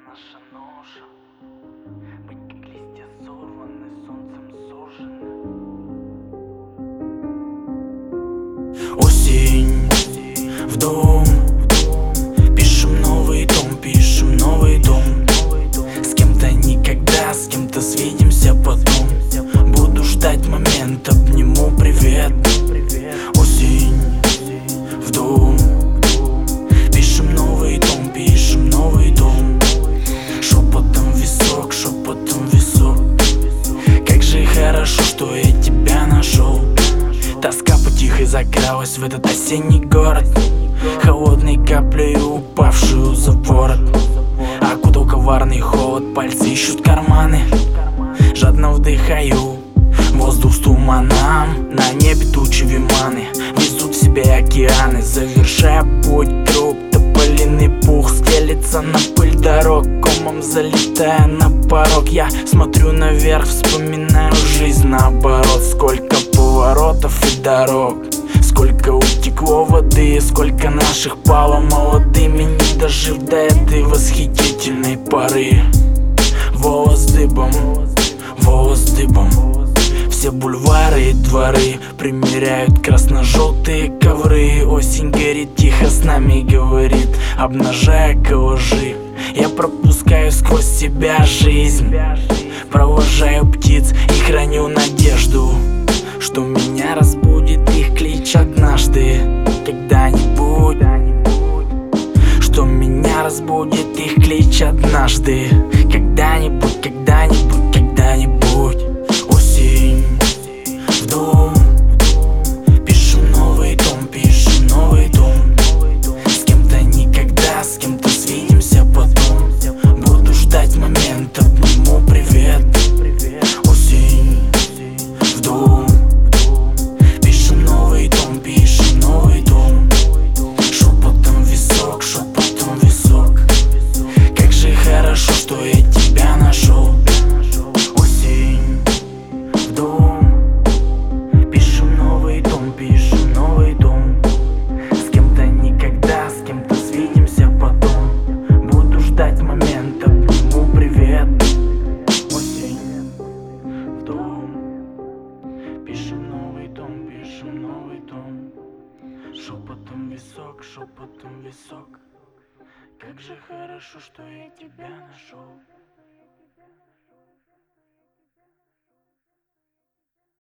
наша ноша. Быть как листья сорваны, солнцем сожжены. Осень в дом, пишем новый дом, пишем новый дом. С кем-то никогда, с кем-то свидимся потом. Буду ждать момент, обниму, привет. Осень в дом, пишем новый дом, пишем новый дом. Шепотом в висок, шепотом в висок. Как же хорошо, что я тебя нашел. Тоска потихо закралась в этот осенний город. Холодной каплей, упавшую за ворот, окутал коварный холод, пальцы ищут карманы. Жадно вдыхаю воздух с туманом. На небе тучи виманы везут в себе океаны. Завершая путь, круг, тополиный пух стелится на пыль дорог. Комом залетая на порог, я смотрю наверх, вспоминаю жизнь наоборот. Сколько поворотов и дорог, сколько утекло воды, сколько наших пало молодыми, не дожив до этой восхитительной поры. Волос дыбом, волос дыбом. Все бульвары и дворы примеряют красно-желтые ковры. Осень горит, тихо с нами говорит, обнажая коллажи. Я пропускаю сквозь себя жизнь, провожаю птиц и храню надежду, что меня разбудит их клич однажды, когда-нибудь. Что меня разбудит их клич однажды, когда-нибудь, когда-нибудь, когда-нибудь. Осень в дом, пишем новый дом, пишем новый дом. С кем-то никогда, с кем-то свидимся потом. Буду ждать момент, обниму, привет. Осень в дом, пишем новый дом, пишем новый дом. Шепотом в висок, шепотом в висок. Как же хорошо, что я тебя нашел. Осень в дом, пишем новый дом, пишем новый дом. С кем-то никогда, с кем-то свидимся потом. Буду ждать момент, обниму, привет. Осень в дом, пишем новый дом, пишем новый дом. Шепотом в висок, шепотом в висок. Как же хорошо, что я тебя нашел.